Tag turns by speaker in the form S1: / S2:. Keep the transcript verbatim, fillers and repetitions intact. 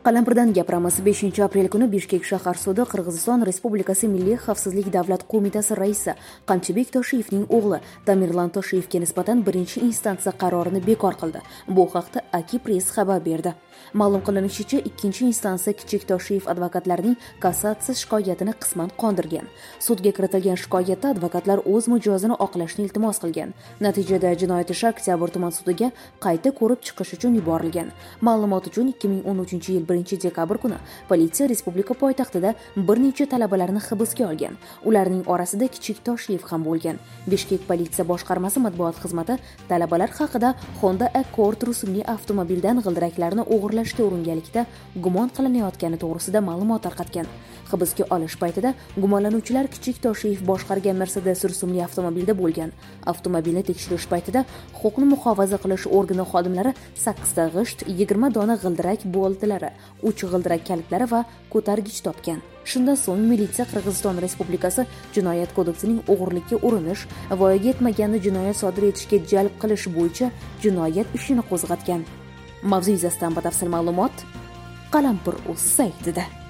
S1: Qalampirdan gapiramiz. beshinchi aprel kuni Bishkek shahar sudi Qirg'iziston Respublikasi Milliy xavfsizlik davlat qo'mitasi raisi Qamchibek Toshiyevning o'g'li Tamirlan Toshiyevga nisbatan birinchi instansiya qarorini bekor qildi. Bu haqda Aki Press xabar berdi. Ma'lum qilinishicha, ikkinchi instansiya Kichik Toshiyev advokatlarining kassatsiya shikoyatini qisman qondirgan. Sudga kiritilgan shikoyatda advokatlar o'z mijozini oqlashni iltimos qilgan. Natijada jinoyat ishi Oktyabr tuman sudiga qayta ko'rib chiqish uchun yuborilgan. Ma'lumot uchun ikki ming o'n uchinchi yil birinchi dekabr kuni politsiya respublika poytaxtida bir necha talabalarni hibsga olgan. Ularning orasida Kichik Toshiyev ham bo'lgan. Bishkek politsiya boshqarmasi matbuot xizmati talabalar haqida Honda Accord rusumli avtomobildan g'ildiraklarni o'g'irlashga uringanlikda gumon qilinayotgani to'g'risida ma'lumot tarqatgan. Hibsga olish paytida gumonlanuvchilar Kichik Toshiyev boshqargan Mercedes rusumli avtomobilda bo'lgan. Avtomobilni tekshirish paytida huquqni muhofaza qilish organi xodimlari sakkiz ta g'isht, yigirma dona g'ildirak boltlari, uch g'ildirak kalitlari va ko'targich topgan. Shundan so'ng militsiya Qirg'iziston Respublikasi Jinoyat kodeksining o'g'irlikka urinish, voyaga yetmaganni jinoyat sodir etishga jalb qilish bo'yicha jinoyat ishini qo'zg'atgan. Mavzu yuzasidan batafsil ma'lumot Qalampir.uz saytida.